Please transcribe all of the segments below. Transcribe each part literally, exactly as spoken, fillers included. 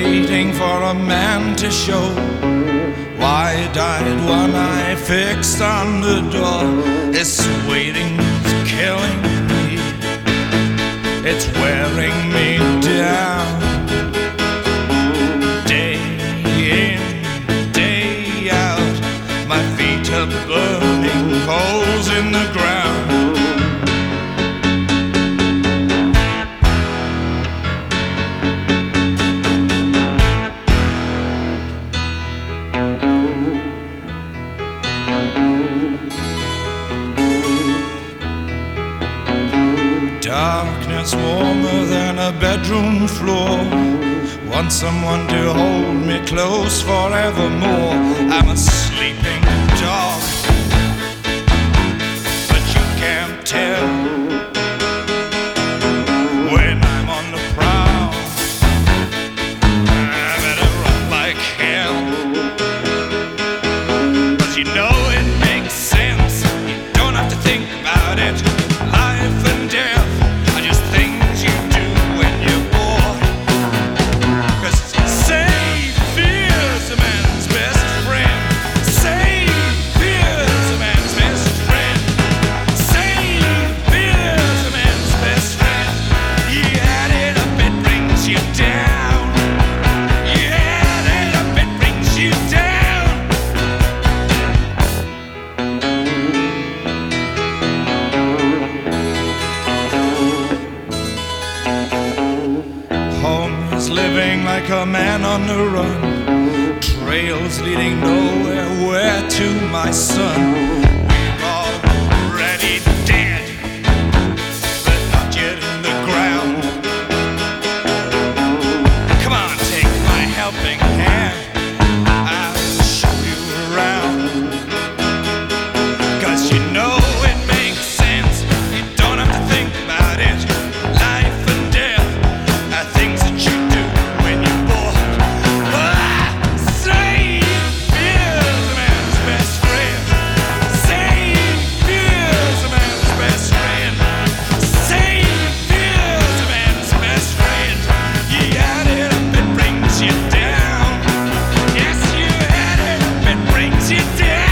waiting for a man to show. Wide-eyed, one eye fixed on the door. This waiting's killing me. It's wearing me down. Day in, day out, my feet are burning holes in the ground. Darkness warmer than a bedroom floor. Want someone to hold me close forevermore. I'm a sleeping dog, but you can't tell when I'm on the prowl. I better run like hell, 'cause you know it makes sense. You don't have to think about it. Life and death are just things you do when you're bored. 'Cause save fear's a man's best friend. Save fear's a man's best friend. Save fear's a man's best friend. You add it up, it brings you down. You add it up, it brings you down. Home is living like a man on the run. Trails leading nowhere. Where to, my son? We're already dead, but not yet in the ground. Come on, take my helping hand. I'll show you around. 'Cause you know it makes sense. You don't have to think about it. Life and death are things that you do when you're bored. Ah! Save fear's a man's best friend. Save fear's a man's best friend. Save fear's a man's best friend. You add it up, it brings you down. Yes, you add it up, it brings you down.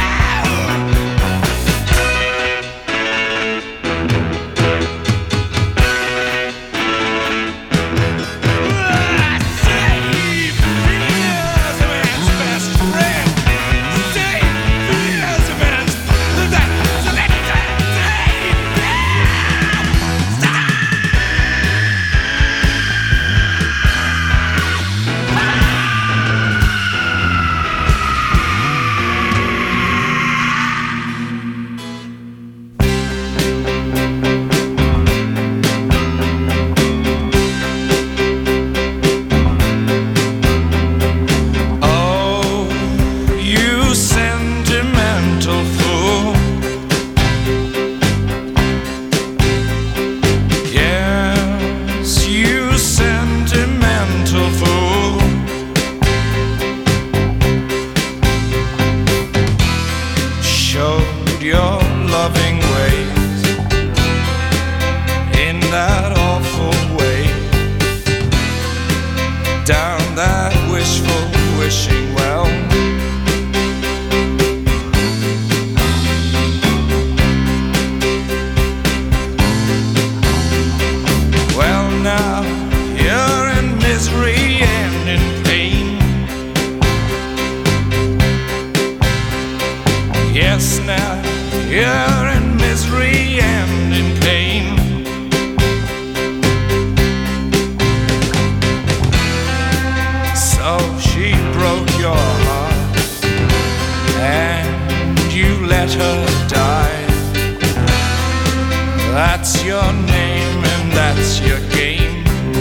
Oh, you sentimental fool. Yes, you sentimental fool. Showed your loving ways in that awful way. Down that wishful wishing well. Well, now you're in misery and in pain. Yes, now you're in misery and in pain. So she broke your heart and you let her die. That's your name and that's your game.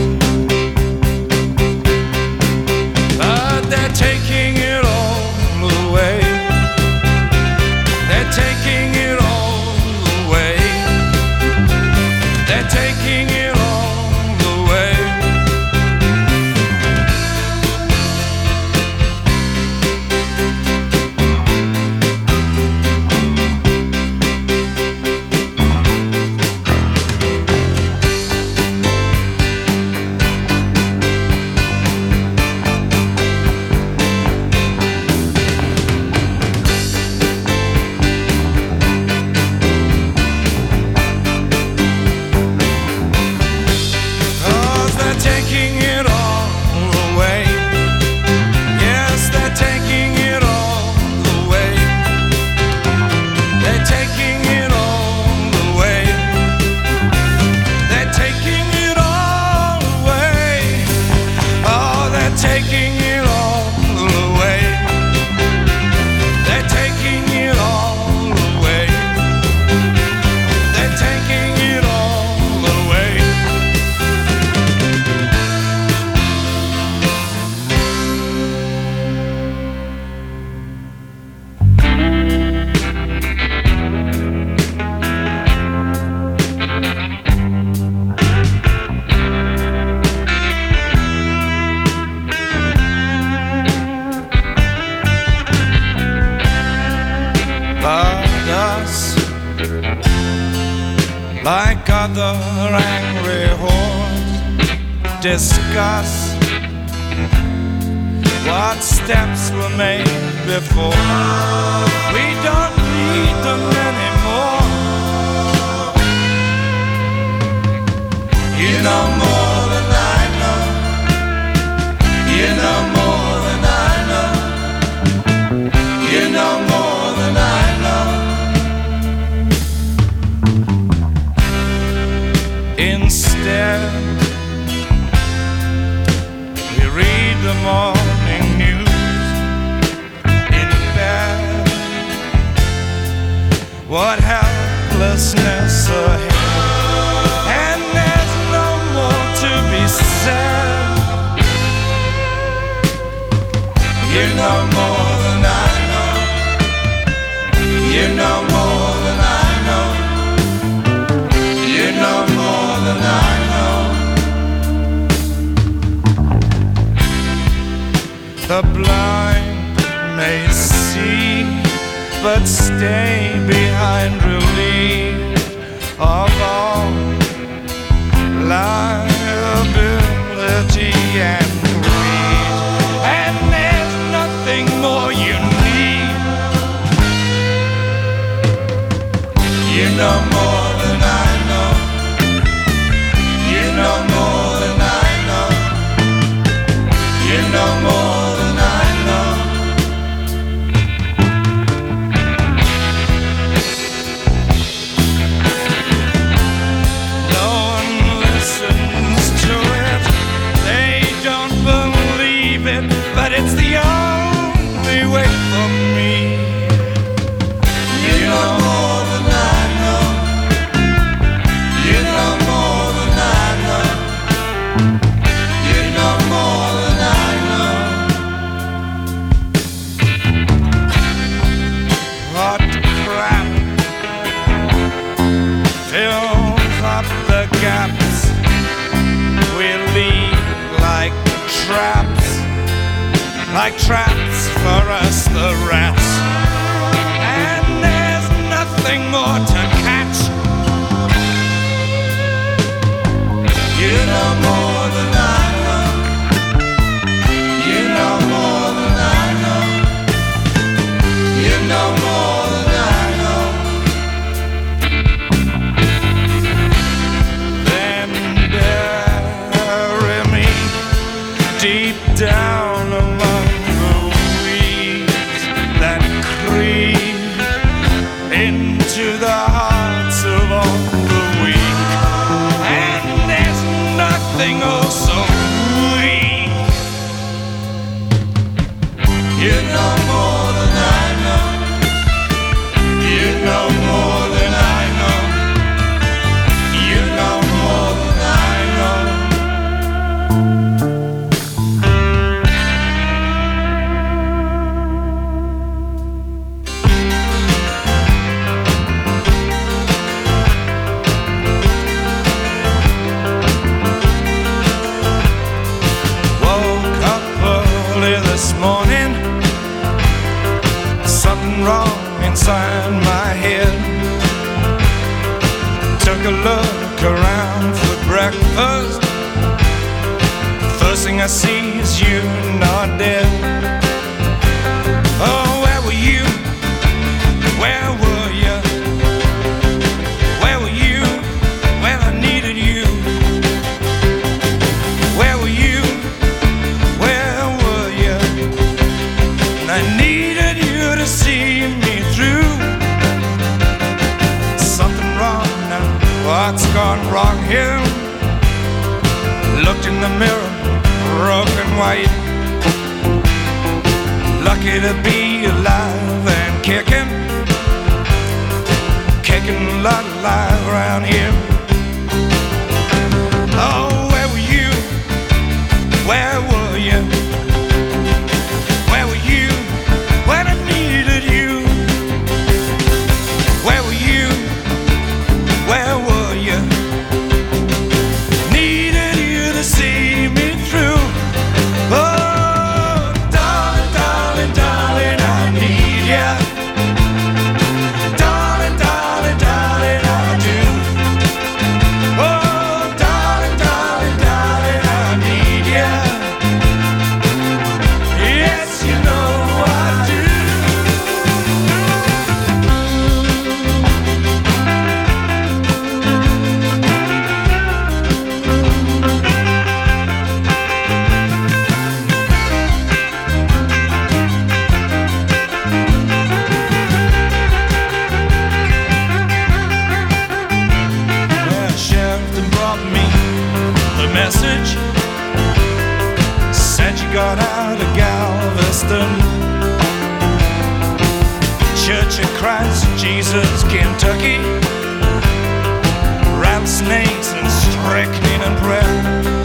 But they're taking it all away. They're taking it all away. They're taking it all away. like other angry hordes, discuss what steps were made before. We don't need them anymore. You know more than I know. You know more than I know. You know more than I know. Instead, we read the morning news in bed. What helplessness ahead, and there's no more to be said. You know more than I know. You know more than I know. You know more than I know. The blind may see, but stay behind relief of all liability and greed. And there's nothing more you need. You know more than I know. You know more than I know. You know more than I know. No one listens to it. They don't believe it, but it's the only way for me. You know more than I know. You know more than I know. You know more than I know. What crap fills up the gaps we leave like traps, like traps for us the rats. And there's nothing more to catch. You know more than I know. You know more than I know. You know more than I know. Then bury me deep down among the weeds that creep into the hearts of all the weak. And there's nothing oh so weak. You know more than I know. You know more than I know. You know more than I know. Woke up early this morning, something wrong inside my head. Took a look around for breakfast. First thing I see is you not dead. Oh, where were you? Where were you? Where were you when I needed you? Where were you? Where were you? I needed you to see me through. Something wrong now. What's gone wrong here? Looked in the mirror, broken white. Lucky to be alive and kicking. Kicking a lot alive around here. Oh, where were you? Where were you? Where were you when I needed you? Where were you? Where were you? Needed you to see me through. Oh, darling, darling, darling, I need you. Darling, darling, darling. Church of Christ Jesus, Kentucky, rattlesnakes and strychnine and prayer.